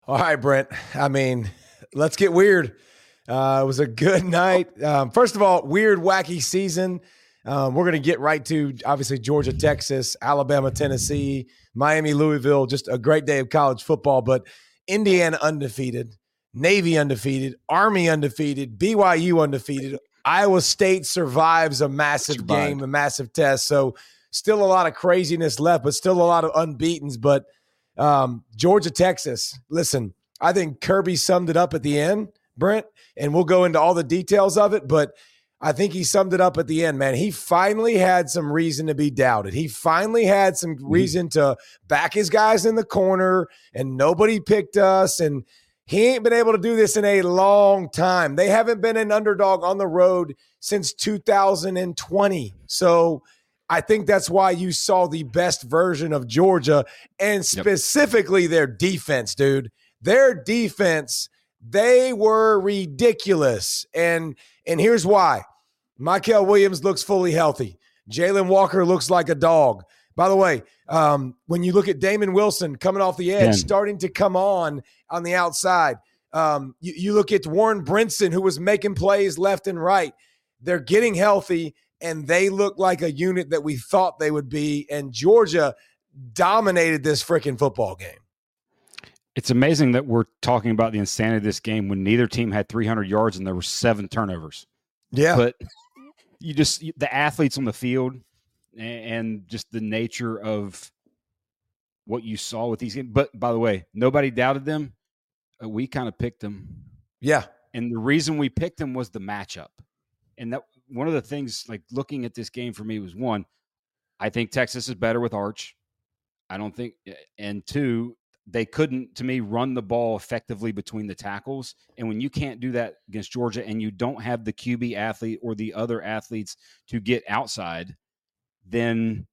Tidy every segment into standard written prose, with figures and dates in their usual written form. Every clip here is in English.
All right, Brent. I mean, let's get weird. It was a good night. First of all, weird, wacky season. We're going to get right to, obviously, Georgia, Texas, Alabama, Tennessee, Miami, Louisville. Just a great day of college football. But Indiana undefeated, Navy undefeated, Army undefeated, BYU undefeated. Iowa State survives a massive game, a massive test. So still a lot of craziness left, but still a lot of unbeatens. But Georgia, Texas, listen, I think Kirby summed it up at the end, Brent, and we'll go into all the details of it, but I think he summed it up at the end, man. He finally had some reason to be doubted. He finally had some reason to back his guys in the corner, and nobody picked us, and he ain't been able to do this in a long time. They haven't been an underdog on the road since 2020. So I think that's why you saw the best version of Georgia, and specifically their defense, dude. Their defense, they were ridiculous. And here's why. Mykel Williams looks fully healthy. Jalen Walker looks like a dog. By the way, when you look at Damon Wilson coming off the edge, starting to come on the outside, you look at Warren Brinson, who was making plays left and right. They're getting healthy, and they look like a unit that we thought they would be, and Georgia dominated this freaking football game. It's amazing that we're talking about the insanity of this game when neither team had 300 yards and there were 7 turnovers. Yeah. But the athletes on the field and just the nature of what you saw with these games. But by the way, nobody doubted them. We kind of picked them. Yeah. And the reason we picked them was the matchup. And that one of the things, like looking at this game for me, was one, I think Texas is better with Arch. I don't think, and two, they couldn't, to me, run the ball effectively between the tackles. And when you can't do that against Georgia and you don't have the QB athlete or the other athletes to get outside, then,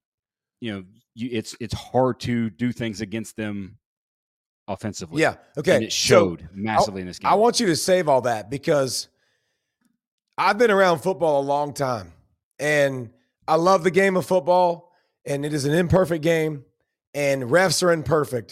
it's hard to do things against them offensively. Yeah. Okay. And it showed massively in this game. I want you to save all that because I've been around football a long time, and I love the game of football, and it is an imperfect game, and refs are imperfect.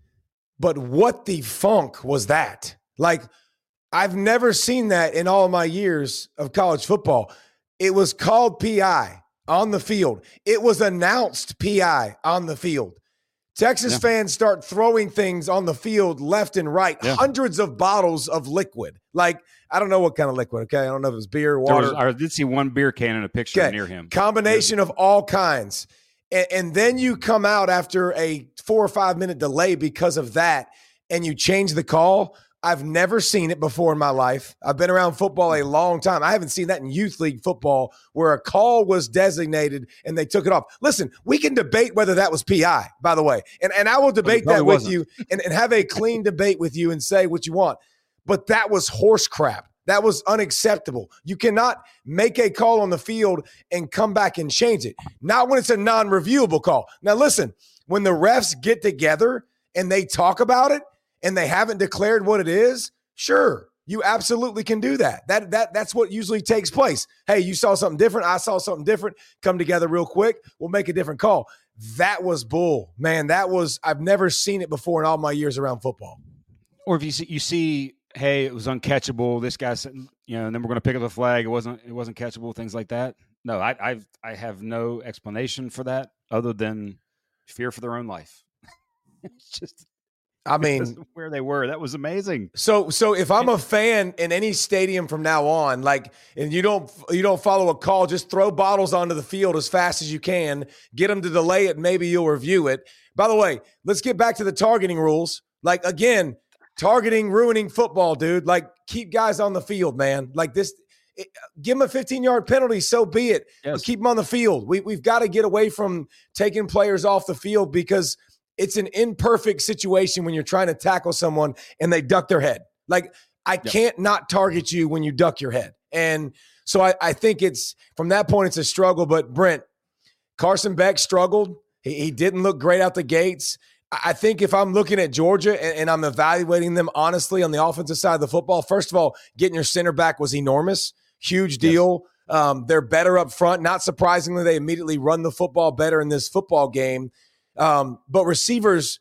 But what the funk was that? Like, I've never seen that in all my years of college football. It was called PI on the field. It was announced PI on the field. Texas fans start throwing things on the field left and right, hundreds of bottles of liquid. Like, I don't know what kind of liquid, okay? I don't know if it was beer, water. I did see one beer can in a picture near him. Combination of all kinds. And then you come out after a 4 or 5 minute delay because of that, and you change the call. I've never seen it before in my life. I've been around football a long time. I haven't seen that in youth league football where a call was designated and they took it off. Listen, we can debate whether that was PI, by the way. And I will debate that with you and have a clean debate with you and say what you want. But that was horse crap. That was unacceptable. You cannot make a call on the field and come back and change it. Not when it's a non-reviewable call. Now, listen, when the refs get together and they talk about it and they haven't declared what it is, sure, you absolutely can do that. That's what usually takes place. Hey, you saw something different. I saw something different. Come together real quick. We'll make a different call. That was bull. Man, I've never seen it before in all my years around football. Or if you see hey, it was uncatchable. This guy said, and then we're going to pick up the flag. It wasn't catchable. Things like that. No, I have no explanation for that other than fear for their own life. It's just, I mean, where they were. That was amazing. So if I'm a fan in any stadium from now on, like, and you don't follow a call, just throw bottles onto the field as fast as you can, get them to delay it. Maybe you'll review it. By the way, let's get back to the targeting rules. Like, again, targeting, ruining football, dude. Like, keep guys on the field, man. Like this, give them a 15-yard penalty, so be it. Yes. But keep them on the field. We've got to get away from taking players off the field because it's an imperfect situation when you're trying to tackle someone and they duck their head. Like, I can't not target you when you duck your head. And so I think it's, from that point, it's a struggle. But Brent, Carson Beck struggled. He didn't look great out the gates. I think if I'm looking at Georgia and I'm evaluating them honestly on the offensive side of the football, first of all, getting your center back was enormous. Huge deal. Yes. They're better up front. Not surprisingly, they immediately run the football better in this football game. But receivers,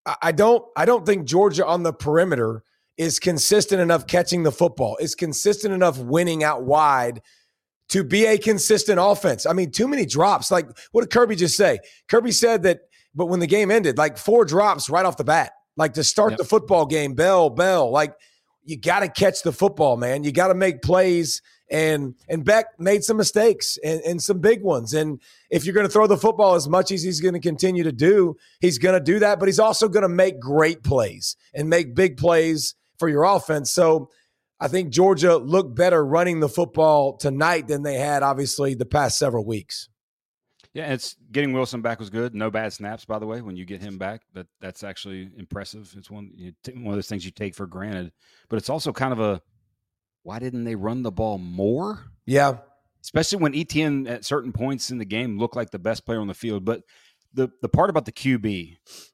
I don't think Georgia on the perimeter is consistent enough catching the football, is consistent enough winning out wide to be a consistent offense. I mean, too many drops. Like, what did Kirby just say? Kirby said that, but when the game ended, like 4 drops right off the bat, like to start the football game, bell, like you got to catch the football, man. You got to make plays. And Beck made some mistakes and some big ones. And if you're going to throw the football as much as he's going to continue to do, he's going to do that, but he's also going to make great plays and make big plays for your offense. So I think Georgia looked better running the football tonight than they had, obviously, the past several weeks. Yeah, it's getting Wilson back was good. No bad snaps, by the way, when you get him back. That's actually impressive. It's one of those things you take for granted. But it's also kind of a, why didn't they run the ball more? Yeah. Especially when Etienne at certain points in the game looked like the best player on the field. But the part about the QB,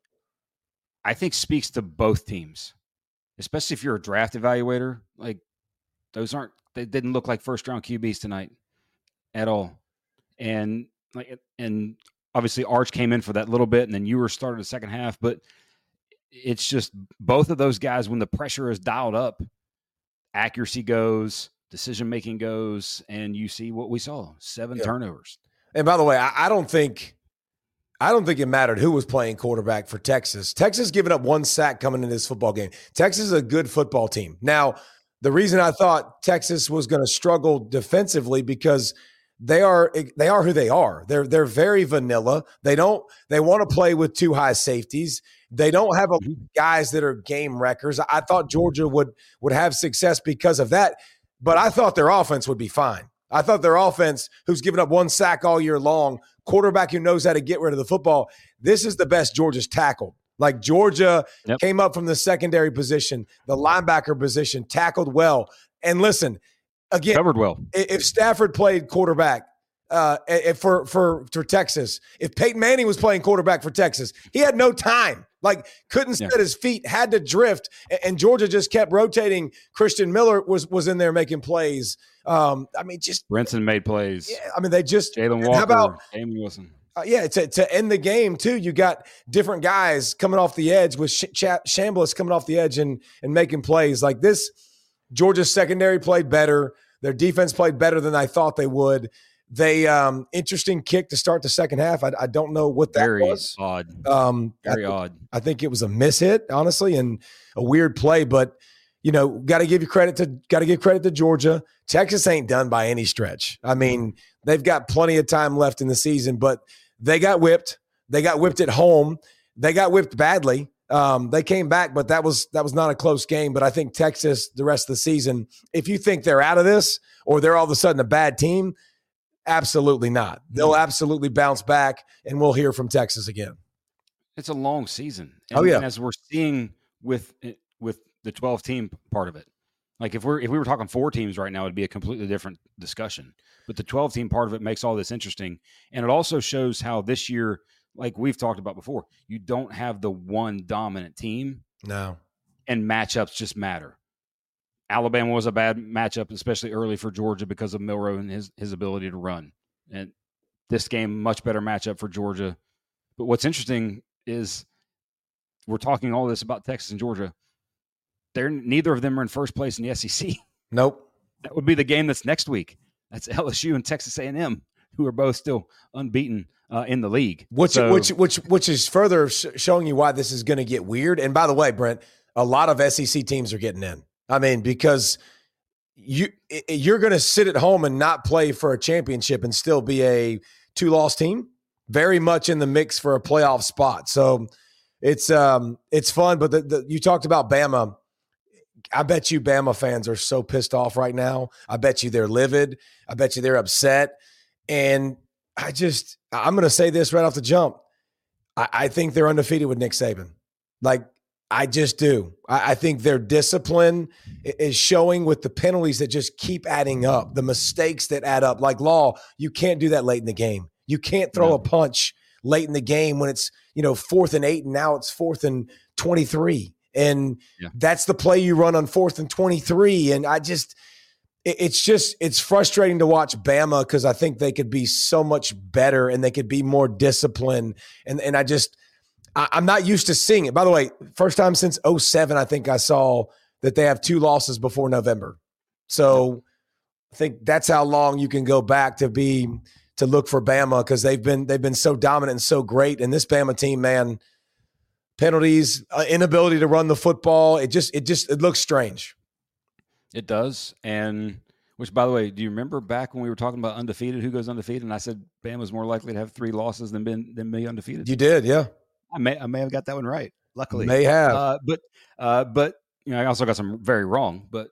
I think speaks to both teams, especially if you're a draft evaluator. Like, they didn't look like first-round QBs tonight at all. And obviously Arch came in for that little bit, and then Ewer started the second half. But it's just both of those guys, when the pressure is dialed up, accuracy goes, decision-making goes, and you see what we saw, 7 turnovers. And by the way, I don't think it mattered who was playing quarterback for Texas. Texas giving up 1 sack coming into this football game. Texas is a good football team. Now, the reason I thought Texas was going to struggle defensively because they are who they are. They're very vanilla. They want to play with 2 high safeties. They don't have guys that are game wreckers. I thought Georgia would have success because of that, but I thought their offense would be fine. I thought their offense, who's given up 1 sack all year long, quarterback who knows how to get rid of the football, this is the best Georgia's tackled. Like, Georgia came up from the secondary position, the linebacker position, tackled well. And listen, again, covered well. If Stafford played quarterback for Texas, if Peyton Manning was playing quarterback for Texas, he had no time. Like, couldn't set his feet, had to drift, and Georgia just kept rotating. Christian Miller was in there making plays. I mean, just Brinson made plays. Yeah, I mean, they just Jalen Walker, how about Damon Wilson? To end the game too, you got different guys coming off the edge with Chambliss coming off the edge and making plays like this. Georgia's secondary played better. Their defense played better than I thought they would. They interesting kick to start the second half. I don't know what that was. Odd. Very odd. I think it was a miss hit, honestly, and a weird play. But got to give credit to Georgia. Texas ain't done by any stretch. I mean, they've got plenty of time left in the season, but they got whipped. They got whipped at home. They got whipped badly. They came back, but that was not a close game. But I think Texas, the rest of the season, if you think they're out of this or they're all of a sudden a bad team, absolutely not. They'll absolutely bounce back, and we'll hear from Texas again. It's a long season. And, and as we're seeing with the 12-team part of it, like if we were talking 4 teams right now, it'd be a completely different discussion. But the 12-team part of it makes all this interesting, and it also shows how this year, like we've talked about before, you don't have the one dominant team. No. And matchups just matter. Alabama was a bad matchup, especially early for Georgia because of Milroe and his ability to run. And this game, much better matchup for Georgia. But what's interesting is we're talking all this about Texas and Georgia. Neither of them are in first place in the SEC. Nope. That would be the game that's next week. That's LSU and Texas A&M, who are both still unbeaten in the league. Which is further showing you why this is going to get weird. And by the way, Brent, a lot of SEC teams are getting in. I mean, because you're going to sit at home and not play for a championship and still be a 2-loss team, very much in the mix for a playoff spot. So it's fun. But you talked about Bama. I bet you Bama fans are so pissed off right now. I bet you they're livid. I bet you they're upset. And I'm going to say this right off the jump. I think they're undefeated with Nick Saban. Like, I just do. I think their discipline is showing with the penalties that just keep adding up, the mistakes that add up. Like, Law, you can't do that late in the game. You can't throw a punch late in the game when it's 4th and 8 and now it's 4th and 23. And that's the play you run on 4th and 23. And it's frustrating to watch Bama because I think they could be so much better and they could be more disciplined. And I'm not used to seeing it. By the way, first time since 2007, I think I saw that they have 2 losses before November. So I think that's how long you can go back to look for Bama, because they've been so dominant and so great. And this Bama team, man, penalties, inability to run the football, it looks strange. It does. And which, by the way, do you remember back when we were talking about undefeated, who goes undefeated? And I said Bama's more likely to have 3 losses than be undefeated. You did, yeah. I may have got that one right. Luckily, may have. But I also got some very wrong. But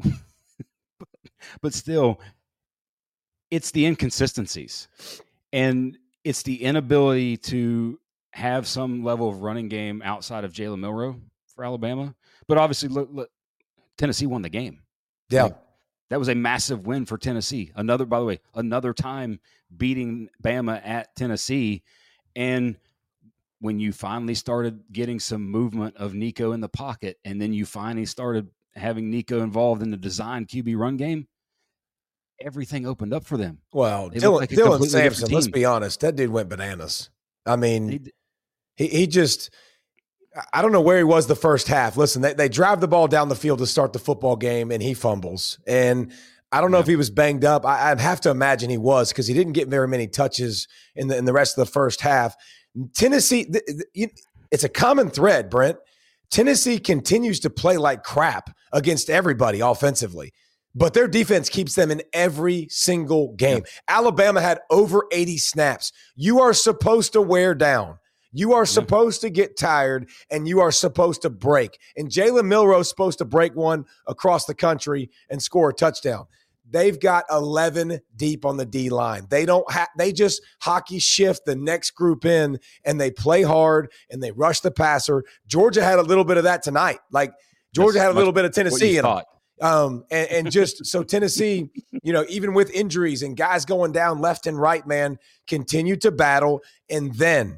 but still, it's the inconsistencies, and it's the inability to have some level of running game outside of Jalen Milroe for Alabama. But obviously, look, Tennessee won the game. Yeah. Like, that was a massive win for Tennessee. Another time beating Bama at Tennessee. And when you finally started getting some movement of Nico in the pocket, and then you finally started having Nico involved in the design QB run game, everything opened up for them. Well, Dylan Sampson, let's be honest, that dude went bananas. I mean, he just – I don't know where he was the first half. Listen, they drive the ball down the field to start the football game, and he fumbles. And I don't know if he was banged up. I'd have to imagine he was, because he didn't get very many touches in the rest of the first half. Tennessee, it's a common thread, Brent. Tennessee continues to play like crap against everybody offensively, but their defense keeps them in every single game. Yeah. Alabama had over 80 snaps. You are supposed to wear down. You are supposed to get tired, and you are supposed to break. And Jalen Milroe is supposed to break one across the country and score a touchdown. They've got 11 deep on the D line. They just hockey shift the next group in, and they play hard and they rush the passer. Georgia had a little bit of that tonight. Like Georgia had a little bit of Tennessee in them. And just so Tennessee, even with injuries and guys going down left and right, man, continued to battle. And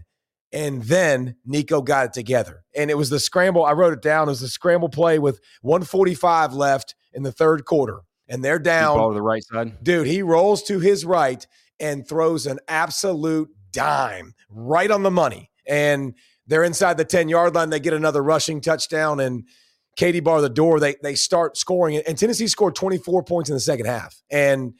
then Nico got it together. And it was the scramble. I wrote it down. It was the scramble play with 1:45 left in the third quarter. And they're down. Ball to the right side. Dude, he rolls to his right and throws an absolute dime right on the money. And they're inside the 10-yard line. They get another rushing touchdown. And Katie bar the door. They start scoring. And Tennessee scored 24 points in the second half. And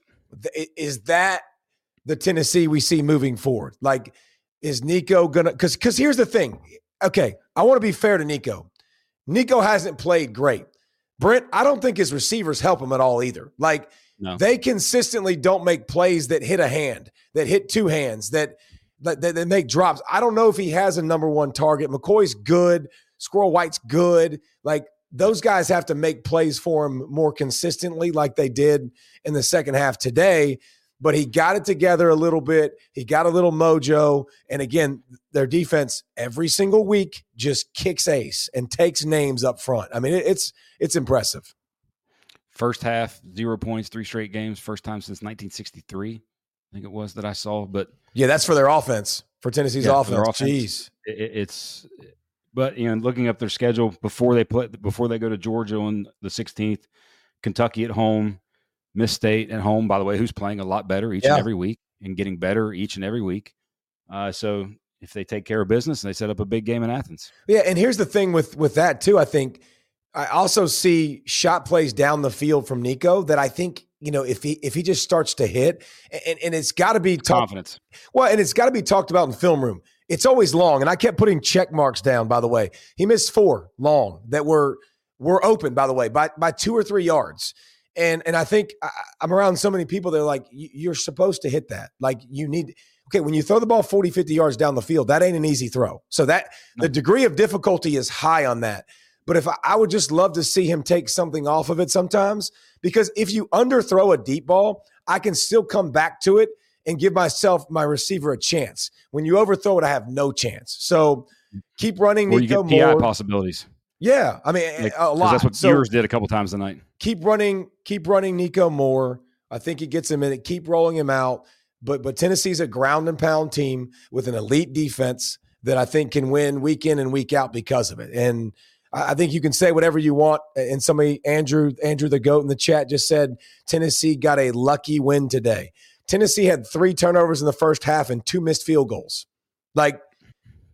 is that the Tennessee we see moving forward? Like, is Nico going to – because here's the thing. Okay, I want to be fair to Nico. Nico hasn't played great. Brent, I don't think his receivers help him at all either. Like, They consistently don't make plays that hit a hand, that hit 2 hands, that make drops. I don't know if he has a number 1 target. McCoy's good. Squirrel White's good. Like, those guys have to make plays for him more consistently like they did in the second half today. But he got it together a little bit. He got a little mojo. And again, their defense every single week just kicks ace and takes names up front. I mean, it's impressive. First half, 0 points, 3 straight games. First time since 1963, I think it was that I saw. But yeah, that's for their offense, for Tennessee's offense. Jeez. But looking up their schedule before they go to Georgia on the 16th, Kentucky at home, Miss State at home, by the way, who's playing a lot better each and every week and getting better each and every week. So if they take care of business, they set up a big game in Athens. Yeah, and here's the thing with that too. I think I also see shot plays down the field from Nico that I think, if he just starts to hit, and it's got to be confidence. Well, and it's got to be talked about in film room. It's always long, and I kept putting check marks down. By the way, he missed 4 long that were open. By the way, by 2 or 3 yards. And I think I'm around so many people, they're like, you're supposed to hit that. Like, you need – okay, when you throw the ball 40, 50 yards down the field, that ain't an easy throw. So the degree of difficulty is high on that. But if I would just love to see him take something off of it sometimes, because if you underthrow a deep ball, I can still come back to it and give my receiver a chance. When you overthrow it, I have no chance. So keep running Nico more. PI possibilities. Yeah, I mean, a lot. That's what Sears did a couple times tonight. Keep running Nico more. I think he gets him in it. Keep rolling him out. But Tennessee's a ground and pound team with an elite defense that I think can win week in and week out because of it. And I think you can say whatever you want. And somebody, Andrew the GOAT in the chat just said Tennessee got a lucky win today. Tennessee had 3 turnovers in the first half and 2 missed field goals. Like,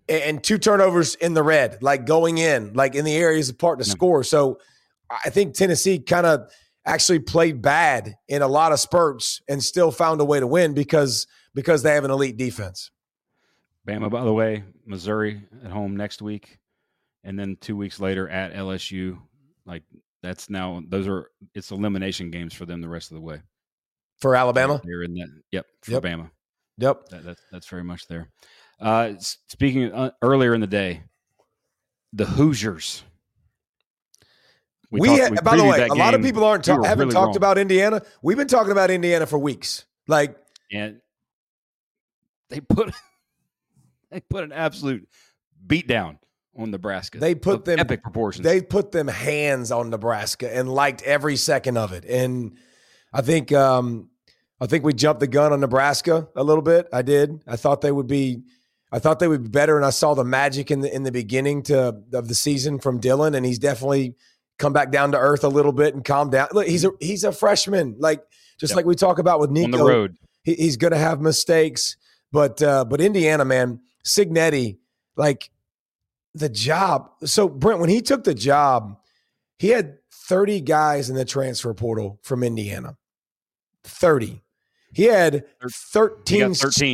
and 2 turnovers in the red, like going in, like in the areas apart to score. So I think Tennessee kind of actually played bad in a lot of spurts and still found a way to win because they have an elite defense. Bama, by the way, Missouri at home next week, and then 2 weeks later at LSU. Like it's elimination games for them the rest of the way. For Alabama? They're in that. For Bama. Yep. That's very much there. Speaking earlier in the day, the Hoosiers. By the way, a lot of people haven't talked about Indiana. We've been talking about Indiana for weeks. And they put an absolute beat down on Nebraska. They put them epic proportions. They put them hands on Nebraska and liked every second of it. And I think we jumped the gun on Nebraska a little bit. I did. I thought they would be better, and I saw the magic in the beginning of the season from Dylan, and he's definitely come back down to earth a little bit and calmed down. Look, he's a freshman, like we talk about with Nico. On the road. He's going to have mistakes, but Indiana, man, Cignetti, like the job. So Brent, when he took the job, he had 30 guys in the transfer portal from Indiana. 30. He had 13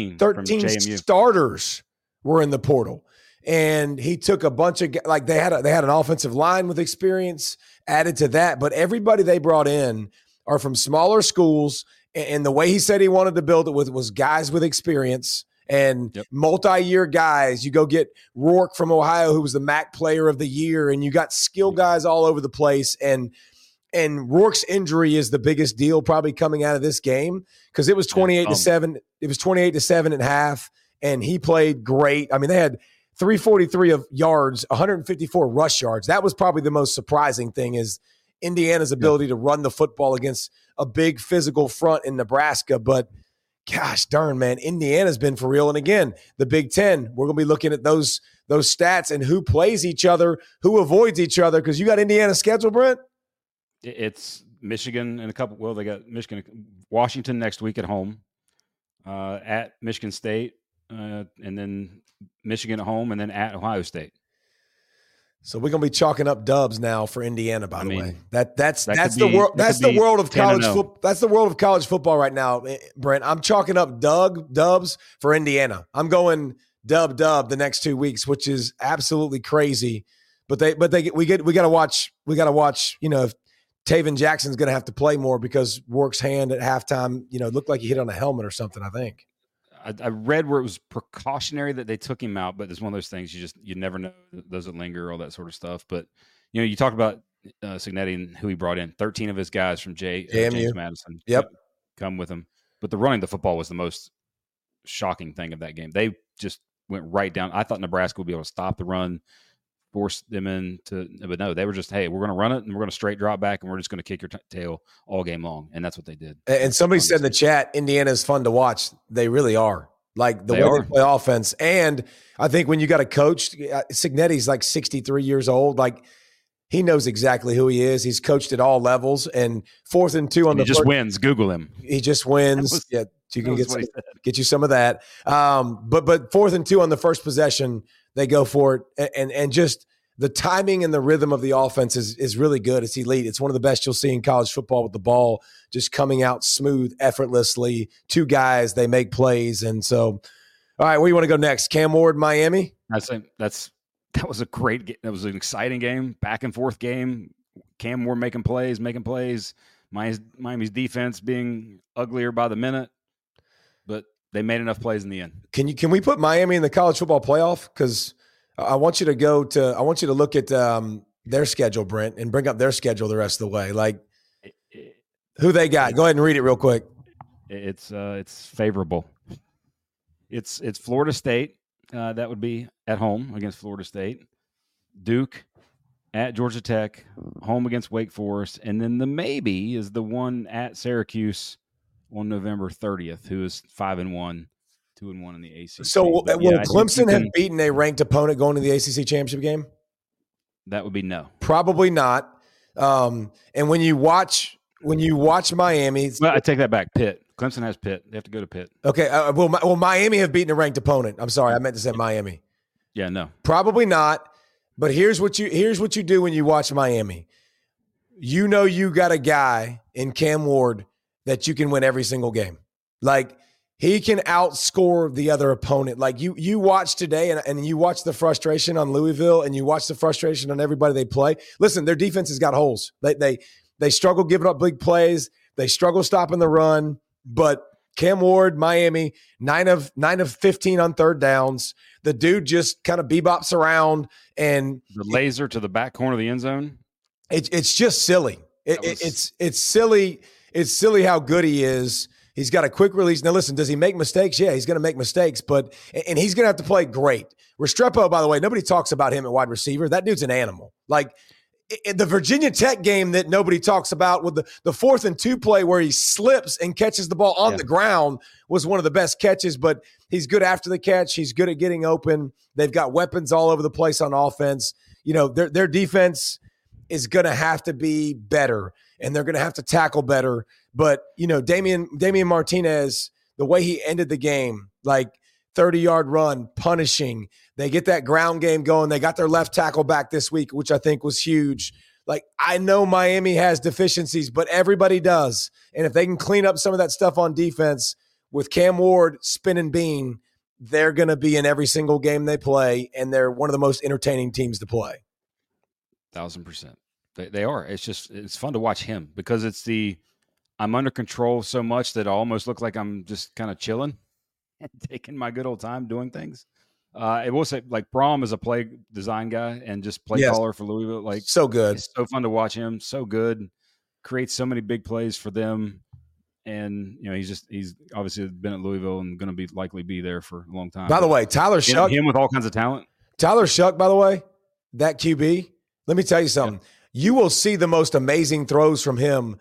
starters were in the portal. And he took a bunch of, like, they had an offensive line with experience added to that, but everybody they brought in are from smaller schools, and the way he said he wanted to build it was guys with experience and multi-year guys. You go get Rourke from Ohio, who was the MAC player of the year, and you got skill guys all over the place. And Rourke's injury is the biggest deal probably coming out of this game, because it was 28-7. It was 28-7 at half, and he played great. I mean, they had 343 of yards, 154 rush yards. That was probably the most surprising thing, is Indiana's ability to run the football against a big physical front in Nebraska. But gosh darn, man, Indiana's been for real. And again, the Big Ten, we're going to be looking at those stats and who plays each other, who avoids each other, because you got Indiana's schedule, Brent? It's Michigan and they got Washington next week at home, at Michigan State, and then Michigan at home, and then at Ohio State. So we're gonna be chalking up dubs now for Indiana. By the way, that's the world. That's the world of college football. That's the world of college football right now, Brent. I'm chalking up dubs for Indiana. I'm going dub the next 2 weeks, which is absolutely crazy. But we got to watch. You know, if Taven Jackson's going to have to play more, because Rourke's hand at halftime, looked like he hit on a helmet or something, I think. I read where it was precautionary that they took him out, but it's one of those things you never know. Does it linger, all that sort of stuff. But you talk about Cignetti and who he brought in. 13 of his guys from James Madison, come with him. But the running the football was the most shocking thing of that game. They just went right down. I thought Nebraska would be able to stop the run, force them into, but no, they were just, hey, we're going to run it and we're going to straight drop back and we're just going to kick your tail all game long. And that's what they did. And somebody said in the chat, Indiana is fun to watch. They really are. Like the way they play offense. And I think when you got a coach, Cignetti's like 63 years old. Like, he knows exactly who he is. He's coached at all levels. And 4th and 2 on the just wins. Google him. He just wins. You can get you some of that. But 4th and 2 on the first possession, they go for it. And just the timing and the rhythm of the offense is really good. It's elite. It's one of the best you'll see in college football, with the ball just coming out smooth, effortlessly. 2 guys, they make plays. And so, all right, where you want to go next? Cam Ward, Miami? That was a great game. That was an exciting game, back and forth game. Cam Ward making plays. Miami's defense being uglier by the minute, but they made enough plays in the end. Can we put Miami in the college football playoff? Because I want you to look at their schedule, Brent, and bring up their schedule the rest of the way. Like, who they got? Go ahead and read it real quick. It's favorable. It's Florida State. That would be at home against Florida State. Duke, at Georgia Tech, home against Wake Forest, and then the maybe is the one at Syracuse on November 30th, who is 5-1, 2-1 in the ACC. So will Clemson have beaten a ranked opponent going to the ACC championship game? That would be no. Probably not. And when you watch Miami, well, I take that back. Pitt. Clemson has Pitt. They have to go to Pitt. Okay. Will Miami have beaten a ranked opponent? I'm sorry, I meant to say Miami. Yeah, no. Probably not. But here's what you do when you watch Miami. You know you got a guy in Cam Ward that you can win every single game. Like, he can outscore the other opponent. Like, you watch today and you watch the frustration on Louisville and you watch the frustration on everybody they play. Listen, their defense has got holes. They struggle giving up big plays. They struggle stopping the run. But Cam Ward, Miami, 9 of 15 on third downs. The dude just kind of bebops around, and the laser to the back corner of the end zone. It's just silly. It's silly. It's silly how good he is. He's got a quick release. Now, listen, does he make mistakes? Yeah, he's going to make mistakes, and he's going to have to play great. Restrepo, by the way, nobody talks about him at wide receiver. That dude's an animal. Like, in the Virginia Tech game that nobody talks about, with the 4th and 2 play where he slips and catches the ball on the ground, was one of the best catches, but he's good after the catch. He's good at getting open. They've got weapons all over the place on offense. You know, their defense is going to have to be better, and they're going to have to tackle better. But, you know, Damian Martinez, the way he ended the game, like 30-yard run, punishing. They get that ground game going. They got their left tackle back this week, which I think was huge. Like, I know Miami has deficiencies, but everybody does. And if they can clean up some of that stuff on defense with Cam Ward spinning bean, they're going to be in every single game they play, and they're one of the most entertaining teams to play. 1,000%. They are. It's fun to watch him because I'm under control so much that I almost look like I'm just kind of chilling and taking my good old time doing things. I will say, like, Brom is a play design guy and just play caller for Louisville. Like, so good. It's so fun to watch him. So good. Creates so many big plays for them. And, you know, he's obviously been at Louisville and going to likely be there for a long time. By the way, Tyler Shuck. Him with all kinds of talent. Tyler Shuck, by the way, that QB, let me tell you something. Yeah. You will see the most amazing throws from him,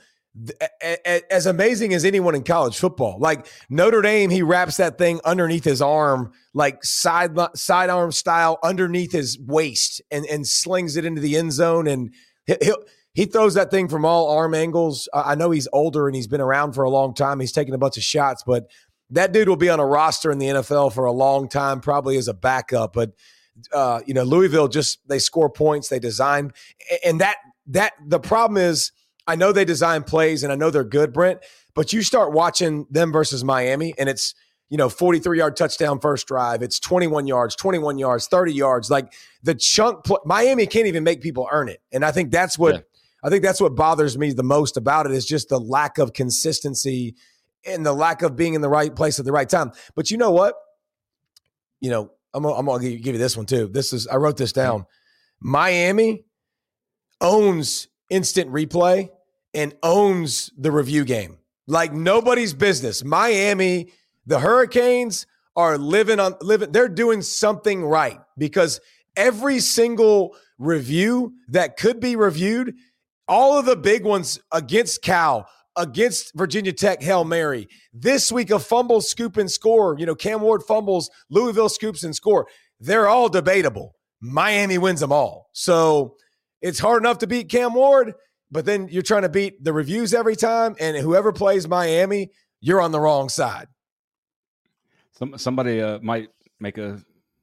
as amazing as anyone in college football. Like, Notre Dame, he wraps that thing underneath his arm, like sidearm style, underneath his waist, and slings it into the end zone. And he throws that thing from all arm angles. I know he's older and he's been around for a long time. He's taken a bunch of shots, but that dude will be on a roster in the NFL for a long time, probably as a backup. But you know, Louisville they score points, they design, and that the problem is, I know they design plays and I know they're good, Brent, but you start watching them versus Miami and it's, you know, 43-yard touchdown first drive. It's 21 yards, 30 yards. Like, the chunk Miami can't even make people earn it. And I think that's what bothers me the most about it, is just the lack of consistency and the lack of being in the right place at the right time. But you know what? You know, I'm going to give you this one too. I wrote this down. Miami owns instant replay and owns the review game like nobody's business. Miami, the Hurricanes are living. They're doing something right, because every single review that could be reviewed, all of the big ones against Cal, against Virginia Tech, Hail Mary, this week of fumbles, scoop, and score, you know, Cam Ward fumbles, Louisville scoops and score. They're all debatable. Miami wins them all. So it's hard enough to beat Cam Ward, but then you're trying to beat the reviews every time, and whoever plays Miami, you're on the wrong side. Somebody might make a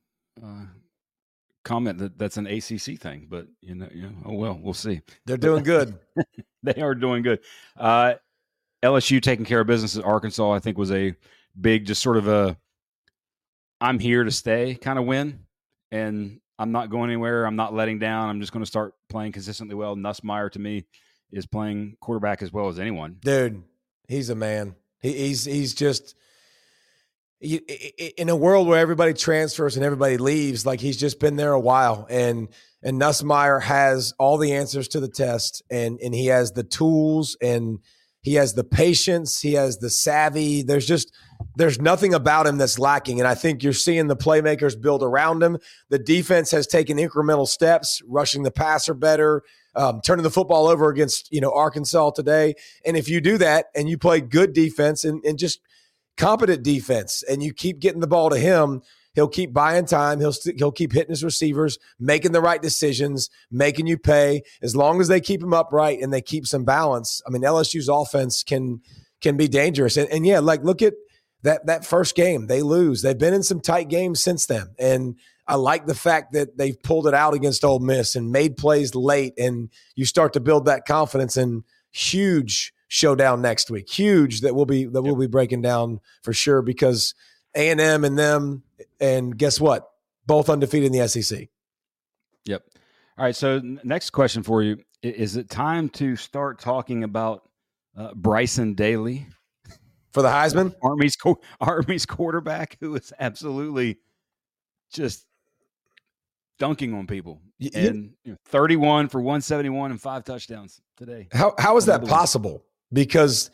comment that's an ACC thing, but you know, oh well, we'll see. They're doing good. They are doing good. LSU taking care of business at Arkansas, I think, was a big, just sort of a I'm here to stay kind of win, and I'm not going anywhere. I'm not letting down. I'm just going to start playing consistently well. Nussmeier, to me, is playing quarterback as well as anyone. Dude, he's a man. He's just in a world where everybody transfers and everybody leaves. Like, he's just been there a while, and Nussmeier has all the answers to the test, and he has the tools, and he has the patience. He has the savvy. There's nothing about him that's lacking. And I think you're seeing the playmakers build around him. The defense has taken incremental steps, rushing the passer better, turning the football over against, you know, Arkansas today. And if you do that and you play good defense and just competent defense, and you keep getting the ball to him, he'll keep buying time. He'll keep hitting his receivers, making the right decisions, making you pay. As long as they keep him upright and they keep some balance, I mean, LSU's offense can be dangerous. And yeah, like, look at that first game. They lose. They've been in some tight games since then. And I like the fact that they've pulled it out against Ole Miss and made plays late, and you start to build that confidence. And huge showdown next week, huge that we'll be breaking down for sure, because A&M and them, and guess what? Both undefeated in the SEC. Yep. All right. So next question for you: is it time to start talking about Bryson Daly for the Heisman? Army's quarterback, who is absolutely just dunking on people, and 31 for 171 and 5 touchdowns today. How is that possible? Because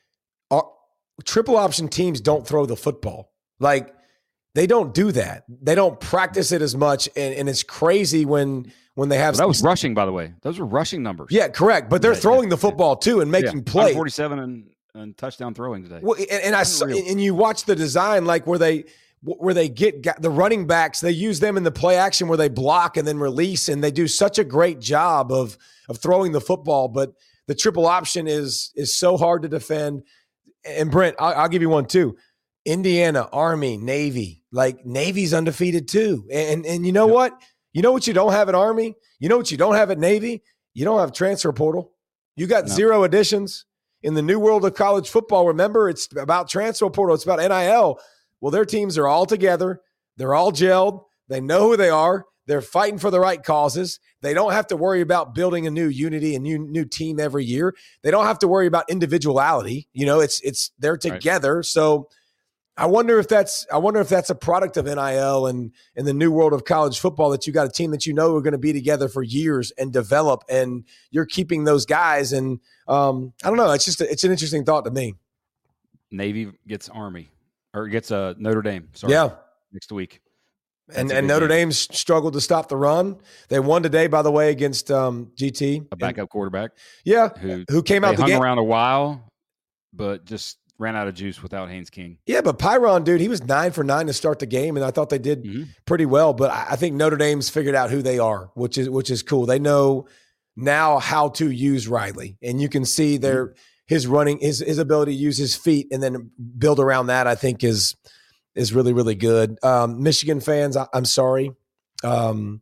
triple option teams don't throw the football. Like, they don't do that. They don't practice it as much, and it's crazy when they have. That was rushing, by the way. Those were rushing numbers. Yeah, correct. But they're throwing the football too and making plays. 47 and touchdown throwing today. Well, and you watch the design, like where they get the running backs, they use them in the play action where they block and then release, and they do such a great job of throwing the football. But the triple option is so hard to defend. And Brent, I'll give you one too. Indiana, Army, Navy. Like, Navy's undefeated too. And you know what? You know what you don't have at Army? You know what you don't have at Navy? You don't have transfer portal. You got zero additions. In the new world of college football, remember, it's about transfer portal. It's about NIL. Well, their teams are all together. They're all gelled. They know who they are. They're fighting for the right causes. They don't have to worry about building a new unity, a new team every year. They don't have to worry about individuality. You know, it's they're together. Right. So I wonder if that's a product of NIL and in the new world of college football, that you got a team that you know are going to be together for years and develop, and you're keeping those guys. And I don't know. It's an interesting thought to me. Navy gets Army, or gets Notre Dame. Next week. And Notre Dame's struggled to stop the run. They won today, by the way, against GT, a backup quarterback. Yeah, who came out the game, hung around a while, but just ran out of juice without Haynes King. Yeah, but Pyron, dude, he was 9 for 9 to start the game, and I thought they did pretty well. But I think Notre Dame's figured out who they are, which is cool. They know now how to use Riley, and you can see his running, his ability to use his feet and then build around that, I think is really, really good. Michigan fans, I'm sorry. I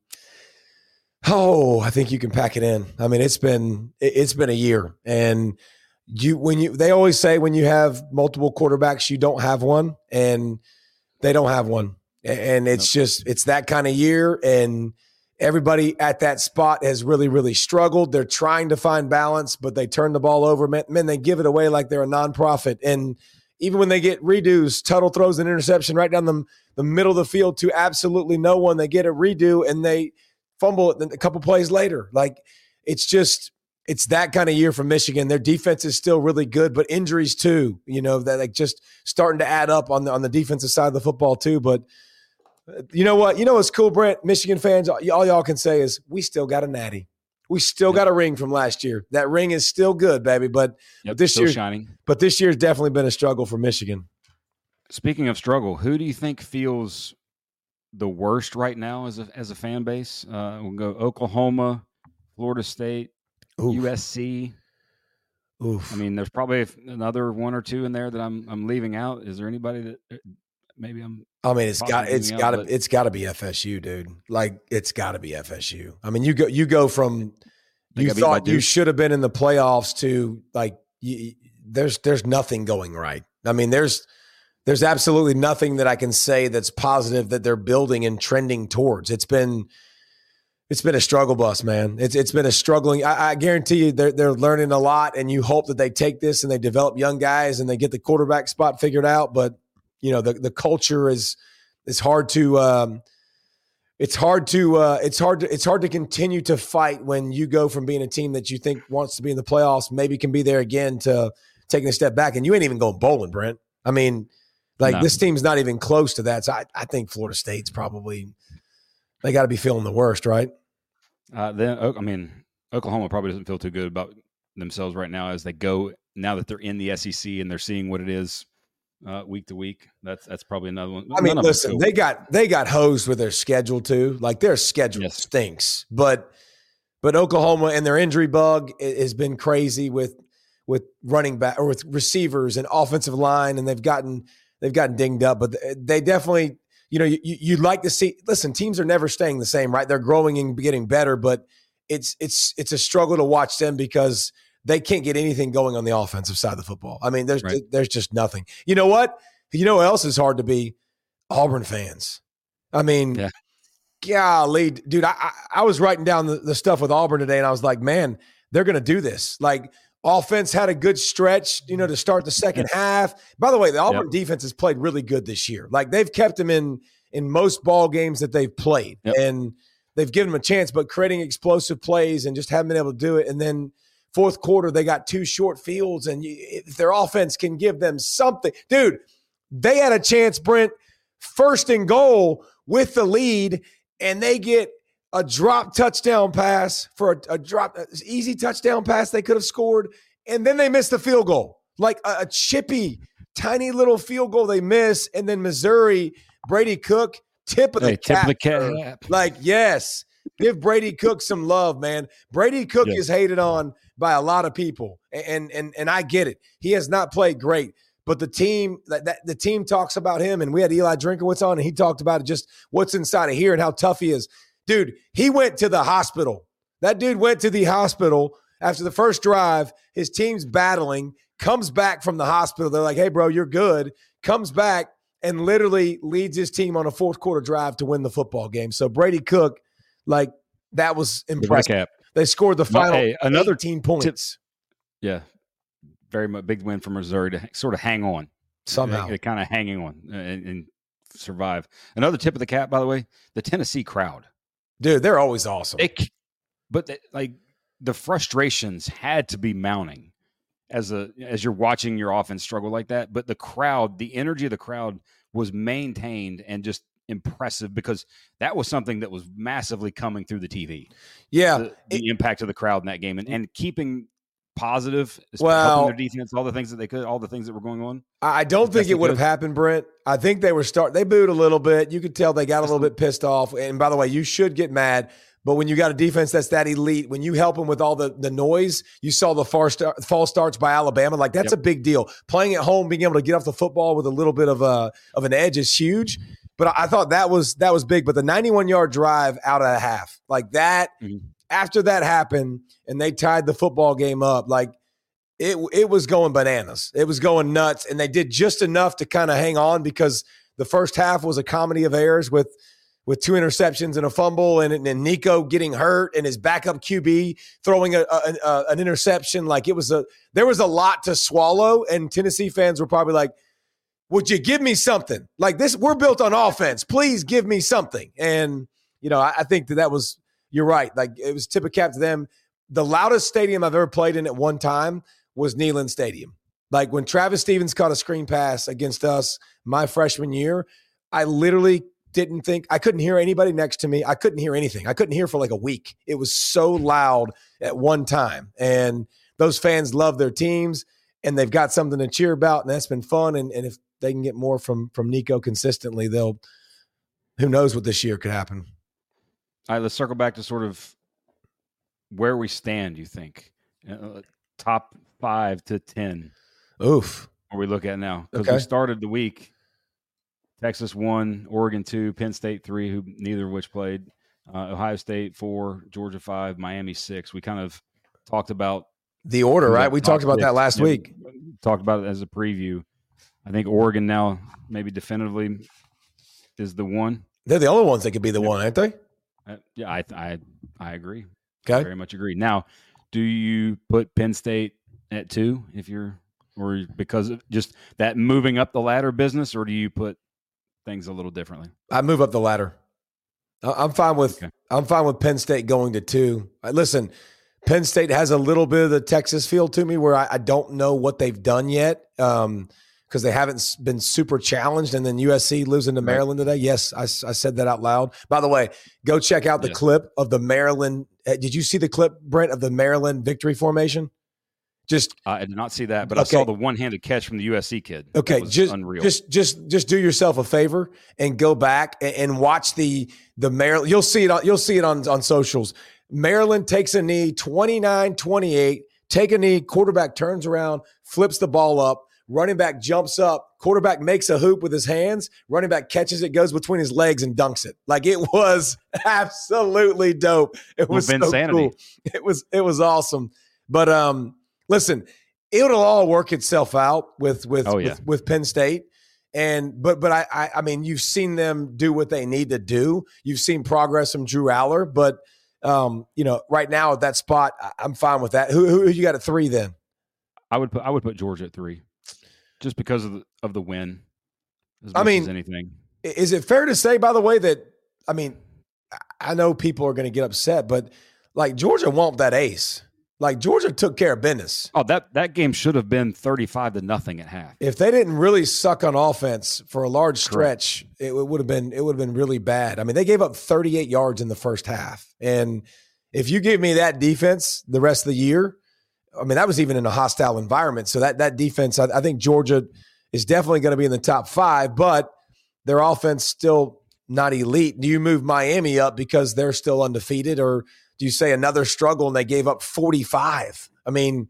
think you can pack it in. I mean, it's been a year, and they always say when you have multiple quarterbacks, you don't have one, and they don't have one. And it's it's that kind of year, and everybody at that spot has really, really struggled. They're trying to find balance, but they turn the ball over. Man, they give it away like they're a nonprofit. And even when they get redos, Tuttle throws an interception right down the middle of the field to absolutely no one. They get a redo and they fumble it a couple plays later. Like, it's that kind of year for Michigan. Their defense is still really good, but injuries too, that like just starting to add up on the defensive side of the football too. But you know what? What's cool, Brent? Michigan fans, all y'all can say is we still got a natty. We still got a ring from last year. That ring is still good, baby. But this year, shining. But this year's definitely been a struggle for Michigan. Speaking of struggle, who do you think feels the worst right now as a fan base? We'll go Oklahoma, Florida State, USC. Oof. I mean, there's probably another one or two in there that I'm leaving out. Is there anybody that maybe I'm? I mean, it's got to be FSU, dude. Like, it's got to be FSU. I mean, you go from you thought you should have been in the playoffs to like there's nothing going right. I mean, there's absolutely nothing that I can say that's positive that they're building and trending towards. It's been a struggle bus, man. It's been a struggling. I guarantee you they're learning a lot, and you hope that they take this and they develop young guys and they get the quarterback spot figured out. But the culture is hard to it's hard to continue to fight when you go from being a team that you think wants to be in the playoffs, maybe can be there again, to taking a step back, and you ain't even going bowling, Brent. I mean, this team's not even close to that. So I think Florida State's probably, they got to be feeling the worst, right? Oklahoma probably doesn't feel too good about themselves right now as they go, now that they're in the SEC and they're seeing what it is week to week. That's probably another one. I mean, listen, they got hosed with their schedule too. Like, their schedule stinks, but Oklahoma and their injury bug has been crazy with running back or with receivers and offensive line, and they've gotten dinged up. But they definitely, you'd like to see. Listen, teams are never staying the same, right? They're growing and getting better, but it's a struggle to watch them because they can't get anything going on the offensive side of the football. I mean, there's just nothing. You know what? You know what else is hard to be? Auburn fans. I mean, yeah. Golly, dude, I was writing down the stuff with Auburn today, and I was like, man, they're going to do this. Like, offense had a good stretch, to start the second half. By the way, the Auburn defense has played really good this year. Like, they've kept them in most ball games that they've played, and they've given them a chance, but creating explosive plays and just haven't been able to do it. And then fourth quarter, they got 2 short fields, and if their offense can give them something. Dude, they had a chance, Brent, first and goal with the lead, and they get a drop touchdown pass for a easy touchdown pass they could have scored, and then they missed the field goal. Like a chippy, tiny little field goal they miss, and then Missouri, Brady Cook, tip of the cap. Like, yes, give Brady Cook some love, man. Brady Cook is hated on by a lot of people, and I get it. He has not played great. But the team the team talks about him, and we had Eli Drinkowitz on, and he talked about it, just what's inside of here and how tough he is. Dude, he went to the hospital. That dude went to the hospital after the first drive. His team's battling, comes back from the hospital. They're like, hey, bro, you're good. Comes back and literally leads his team on a fourth quarter drive to win the football game. So Brady Cook, like, that was impressive. They scored the final another 18 points. Yeah. Very much big win for Missouri to sort of hang on. Somehow. They're kind of hanging on and survive. Another tip of the cap, by the way, the Tennessee crowd. Dude, they're always awesome. But the frustrations had to be mounting as you're watching your offense struggle like that. But the crowd, the energy of the crowd was maintained and just impressive, because that was something that was massively coming through the TV. Yeah. The impact of the crowd in that game and keeping positive, helping their defense, all the things that they could, all the things that were going on. I don't think it would have happened, Brent. I think they booed a little bit. You could tell they got a little bit pissed off. And by the way, you should get mad. But when you got a defense that's that elite, when you help them with all the noise, you saw the false starts by Alabama. Like, that's a big deal. Playing at home, being able to get off the football with a little bit of an edge is huge. But I thought that was big. But the 91-yard drive out of the half, like that, after that happened and they tied the football game up, like it was going bananas. It was going nuts. And they did just enough to kind of hang on, because the first half was a comedy of errors with 2 interceptions and a fumble, and Nico getting hurt and his backup QB throwing an interception. Like, there was a lot to swallow, and Tennessee fans were probably like, would you give me something? Like, this, we're built on offense. Please give me something. And, I think that was, you're right. Like, it was tip of cap to them. The loudest stadium I've ever played in at one time was Neyland Stadium. Like, when Travis Stevens caught a screen pass against us my freshman year, I literally I couldn't hear anybody next to me. I couldn't hear anything. I couldn't hear for like a week. It was so loud at one time. And those fans love their teams, and they've got something to cheer about, and that's been fun. And if they can get more from Nico consistently, who knows what this year could happen. All right, let's circle back to sort of where we stand, you think? Top 5 to 10. Oof. Where we look at now. Because we started the week, Texas 1, Oregon 2, Penn State 3, who neither of which played, Ohio State 4, Georgia 5, Miami 6. We kind of talked about the order, right? We talked about that last week. Talked about it as a preview. I think Oregon now maybe definitively is the one. They're the only ones that could be the one, aren't they? Yeah, I agree. Okay. I very much agree. Now, do you put Penn State at 2 or because of just that moving up the ladder business, or do you put things a little differently? I move up the ladder. I'm fine with Penn State going to 2. Listen, Penn State has a little bit of the Texas feel to me, where I don't know what they've done yet, because they haven't been super challenged. And then USC losing to Maryland today. Yes, I said that out loud. By the way, go check out the clip of the Maryland. Did you see the clip, Brent, of the Maryland victory formation? I did not see that, but I saw the one-handed catch from the USC kid. Okay, just unreal. Just do yourself a favor and go back and watch the Maryland. You'll see it on socials. Maryland takes a knee, 29-28. Take a knee. Quarterback turns around, flips the ball up, running back jumps up, quarterback makes a hoop with his hands, running back catches it, goes between his legs and dunks it. Like, it was absolutely dope. It was so cool. It was awesome. But listen, it'll all work itself out with Penn State. But I mean, you've seen them do what they need to do. You've seen progress from Drew Aller, but right now at that spot, I'm fine with that. Who you got at 3 then? I would put Georgia at 3, just because of the win. As much as anything. Is it fair to say, by the way, that I know people are going to get upset, but like, Georgia won't that ace. Like, Georgia took care of business. Oh, that game should have been 35-0 at half. If they didn't really suck on offense for a large stretch, it would have been really bad. I mean, they gave up 38 yards in the first half. And if you give me that defense the rest of the year, I mean, that was even in a hostile environment. So that defense, I think Georgia is definitely going to be in the top 5, but their offense still not elite. Do you move Miami up because they're still undefeated, or do you say another struggle and they gave up 45? I mean,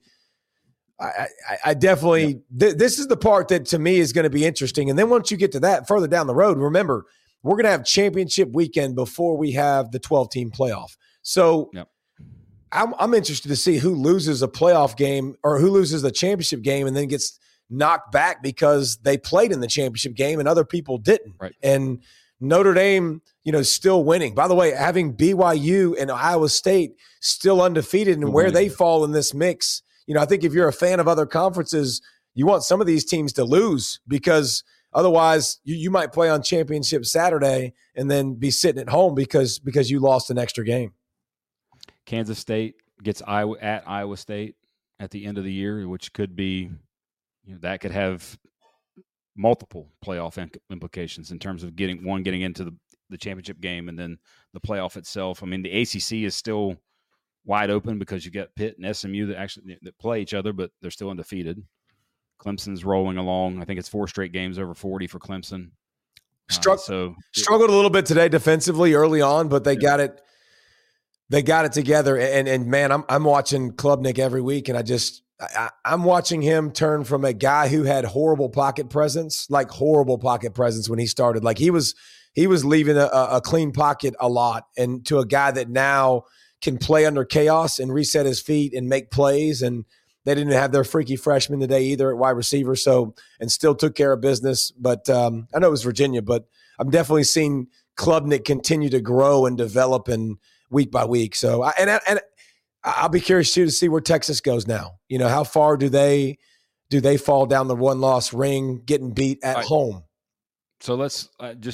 I definitely this is the part that to me is going to be interesting. And then once you get to that further down the road, remember, we're going to have championship weekend before we have the 12-team playoff. So I'm interested to see who loses a playoff game or who loses the championship game and then gets knocked back because they played in the championship game and other people didn't. Right. And Notre Dame, still winning. By the way, having BYU and Iowa State still undefeated and where they fall in this mix, I think if you're a fan of other conferences, you want some of these teams to lose, because otherwise you might play on championship Saturday and then be sitting at home because you lost an extra game. Kansas State gets Iowa State at the end of the year, which could be, that could have multiple playoff implications in terms of getting into the championship game and then the playoff itself. I mean, the ACC is still wide open because you got Pitt and SMU that play each other, but they're still undefeated. Clemson's rolling along. I think it's 4 straight games over 40 for Clemson. Struggled a little bit today defensively early on, but they got it. They got it together. And man, I'm watching Klubnik every week, and I'm watching him turn from a guy who had horrible pocket presence when he started. Like, he was leaving a clean pocket a lot, and to a guy that now can play under chaos and reset his feet and make plays. And they didn't have their freaky freshman today either at wide receiver, and still took care of business. But I know it was Virginia, but I'm definitely seeing Klubnik continue to grow and develop and week by week. So I'll be curious too to see where Texas goes now. How far do they fall down the 1-loss ring, getting beat at home? So let's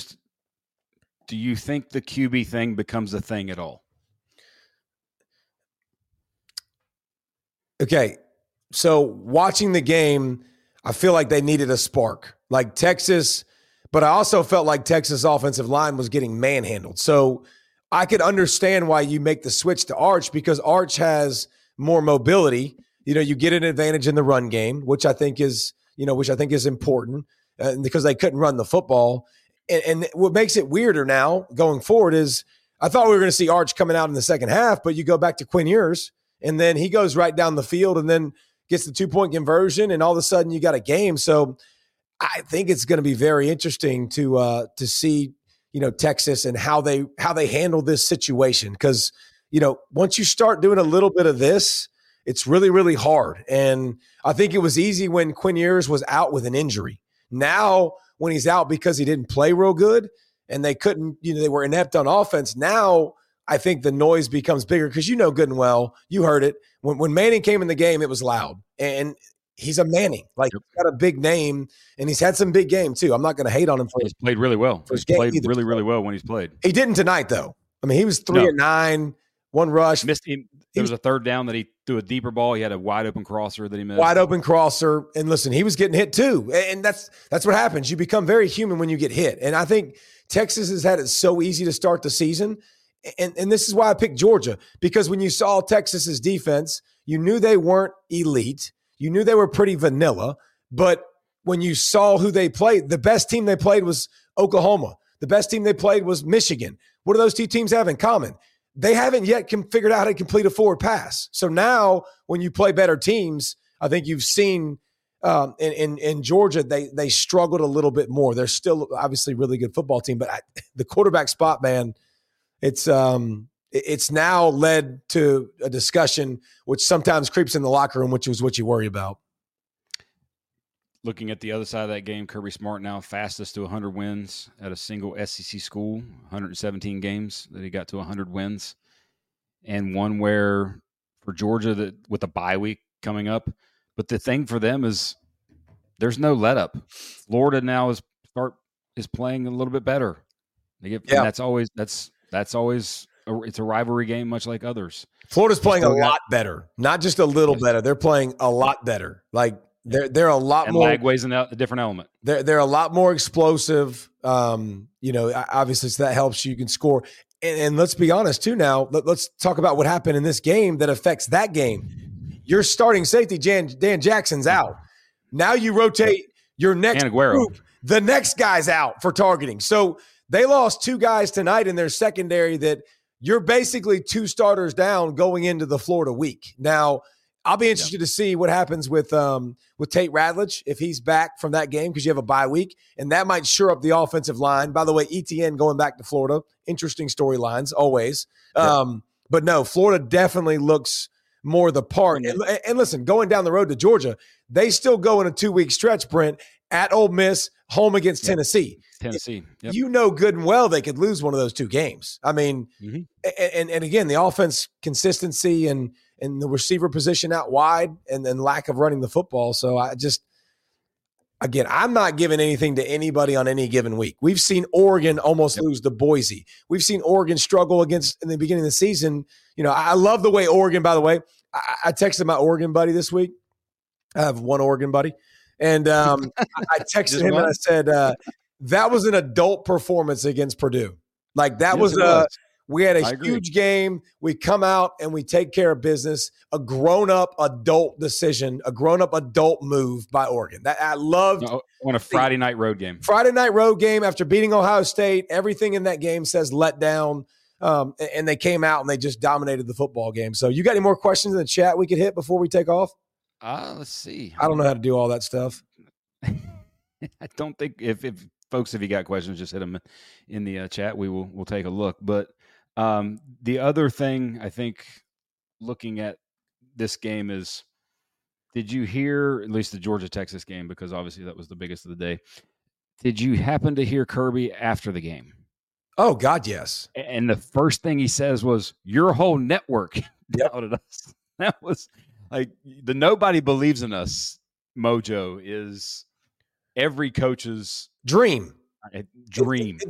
do you think the QB thing becomes a thing at all? Okay. So watching the game, I feel like they needed a spark, like Texas, but I also felt like Texas offensive line was getting manhandled. So I could understand why you make the switch to Arch, because Arch has more mobility. You get an advantage in the run game, which I think is important because they couldn't run the football. And what makes it weirder now going forward is I thought we were going to see Arch coming out in the second half, but you go back to Quinn Ewers, and then he goes right down the field and then gets the 2-point conversion, and all of a sudden you got a game. So I think it's going to be very interesting to see Texas and how they handle this situation. Because, once you start doing a little bit of this, it's really, really hard. And I think it was easy when Quinn Ewers was out with an injury. Now, when he's out because he didn't play real good and they couldn't, they were inept on offense. Now, I think the noise becomes bigger because good and well, you heard it. When Manning came in the game, it was loud. And he's a Manning. Like, he's got a big name, and he's had some big game too. I'm not going to hate on him for. He's played really well. He's played really, really well when he's played. He didn't tonight though. I mean, he was 3-9, 1 rush. Missed him. There was a third down that he threw a deeper ball. He had a wide open crosser that he missed. Wide open crosser, and listen, he was getting hit too. And that's what happens. You become very human when you get hit. And I think Texas has had it so easy to start the season. And this is why I picked Georgia, because when you saw Texas's defense, you knew they weren't elite. You knew they were pretty vanilla, but when you saw who they played, the best team they played was Oklahoma. The best team they played was Michigan. What do those two teams have in common? They haven't yet figured out how to complete a forward pass. So now when you play better teams, I think you've seen In Georgia, they struggled a little bit more. They're still obviously a really good football team, but the quarterback spot, man, it's now led to a discussion which sometimes creeps in the locker room, which is what you worry about. Looking at the other side of that game, Kirby Smart now fastest to 100 wins at a single SEC school, 117 games that he got to 100 wins, and one where for Georgia that with a bye week coming up. But the thing for them is there's no let up. Florida now is playing a little bit better. And that's always it's a rivalry game, much like others. Florida's playing a lot better, not just a little better. They're playing a lot better. Like they're a lot more. And Lagway's a different element. They're a lot more explosive. Obviously, so that helps you can score. And let's be honest too. Now let's talk about what happened in this game that affects that game. Your starting safety, Dan Jackson's out. Now you rotate your next group. The next guy's out for targeting. So they lost two guys tonight in their secondary that you're basically two starters down going into the Florida week. Now, I'll be interested to see what happens with Tate Radledge if he's back from that game because you have a bye week, and that might shore up the offensive line. By the way, ETN going back to Florida, interesting storylines always. But no, Florida definitely looks more the part. And listen, going down the road to Georgia, they still go in a 2-week stretch, Brent, at Ole Miss, home against Tennessee. Yep. You know good and well they could lose one of those two games. I mean, and again, the offense consistency and the receiver position out wide and then lack of running the football. So I'm not giving anything to anybody on any given week. We've seen Oregon almost lose to Boise. We've seen Oregon struggle against in the beginning of the season. You know, I love the way Oregon, by the way, I texted my Oregon buddy this week. I have one Oregon buddy. And I texted him and I said, that was an adult performance against Purdue. Like that was we had a huge game. We come out and we take care of business. A grown-up adult decision, a grown-up adult move by Oregon. That I loved. On a Friday night road game. Friday night road game after beating Ohio State. Everything in that game says let down. And they came out and they just dominated the football game. So you got any more questions in the chat we could hit before we take off? Let's see. I don't know how to do all that stuff. I don't think if folks, if you got questions, just hit them in the chat. We'll take a look. But the other thing I think looking at this game is, did you hear, at least the Georgia-Texas game, because obviously that was the biggest of the day. Did you happen to hear Kirby after the game? Oh, God, yes. And the first thing he says was, your whole network doubted us. That was like the nobody believes in us mojo is every coach's dream. Dude,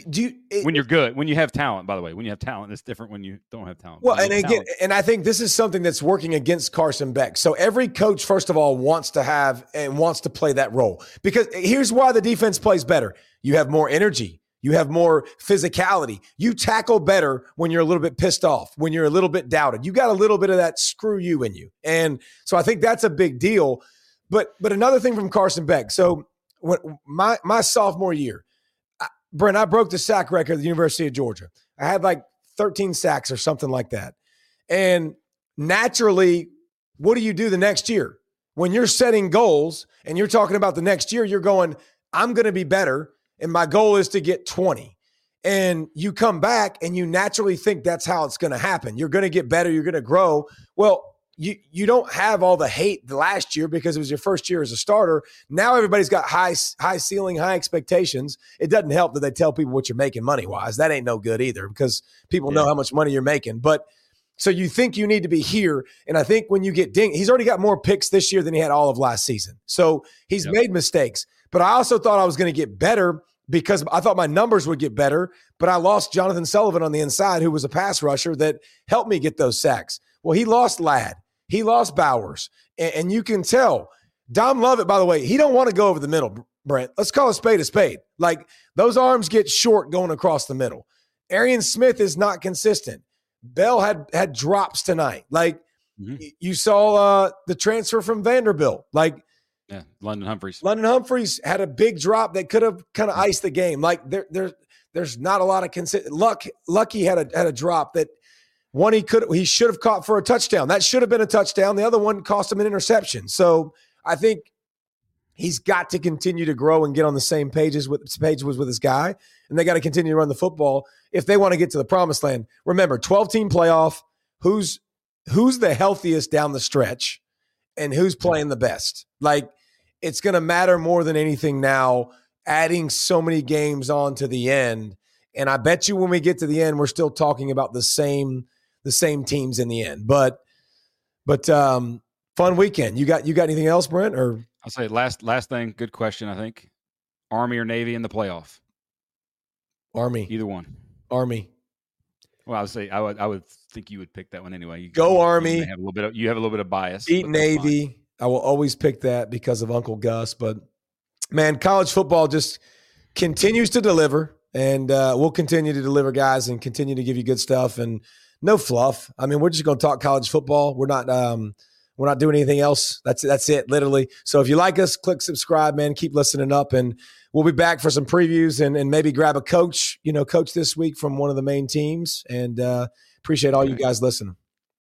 when you're good, when you have talent, by the way, when you have talent, it's different when you don't have talent. Well, and again, and I think this is something that's working against Carson Beck. So every coach, first of all, wants to have and wants to play that role because here's why the defense plays better. You have more energy. You have more physicality. You tackle better when you're a little bit pissed off, when you're a little bit doubted. You got a little bit of that screw you in you. And so I think that's a big deal. But another thing from Carson Beck. So when my sophomore year, Brent, I broke the sack record at the University of Georgia. I had like 13 sacks or something like that. And naturally, what do you do the next year? When you're setting goals and you're talking about the next year, you're going, I'm going to be better. And my goal is to get 20. And you come back and you naturally think that's how it's going to happen. You're going to get better. You're going to grow. Well, you don't have all the hate the last year because it was your first year as a starter. Now everybody's got high ceiling, high expectations. It doesn't help that they tell people what you're making money-wise. That ain't no good either because people know how much money you're making. But so you think you need to be here. And I think when you get dinged, he's already got more picks this year than he had all of last season. So he's made mistakes. But I also thought I was going to get better because I thought my numbers would get better, but I lost Jonathan Sullivan on the inside, who was a pass rusher that helped me get those sacks. Well, he lost Ladd. He lost Bowers. And you can tell. Dom Lovett, by the way, he don't want to go over the middle, Brent. Let's call a spade a spade. Like, those arms get short going across the middle. Arian Smith is not consistent. Bell had drops tonight. Like, you saw the transfer from Vanderbilt. Like, London Humphreys. London Humphreys had a big drop that could have kind of iced the game. Like there's not a lot of consistent. Lucky had a drop that one he should have caught for a touchdown. That should have been a touchdown. The other one cost him an interception. So I think he's got to continue to grow and get on the same page with his guy, and they got to continue to run the football if they want to get to the promised land. Remember, 12-team playoff. Who's the healthiest down the stretch, and who's playing the best? Like, it's going to matter more than anything now, adding so many games on to the end. And I bet you when we get to the end, we're still talking about the same teams in the end. But fun weekend. You got anything else, Brent? Or I'll say last thing. Good question. I think Army or Navy in the playoff. Army. Either one. Army. Well, I would say I would think you would pick that one anyway. Go Army. You have a little bit of bias. Beat Navy. I will always pick that because of Uncle Gus. But man, college football just continues to deliver, and we'll continue to deliver, guys, and continue to give you good stuff and no fluff. I mean, we're just going to talk college football. We're not doing anything else. That's it, literally. So if you like us, click subscribe, man. Keep listening up, and we'll be back for some previews and maybe grab a coach this week from one of the main teams. And appreciate all you guys listening.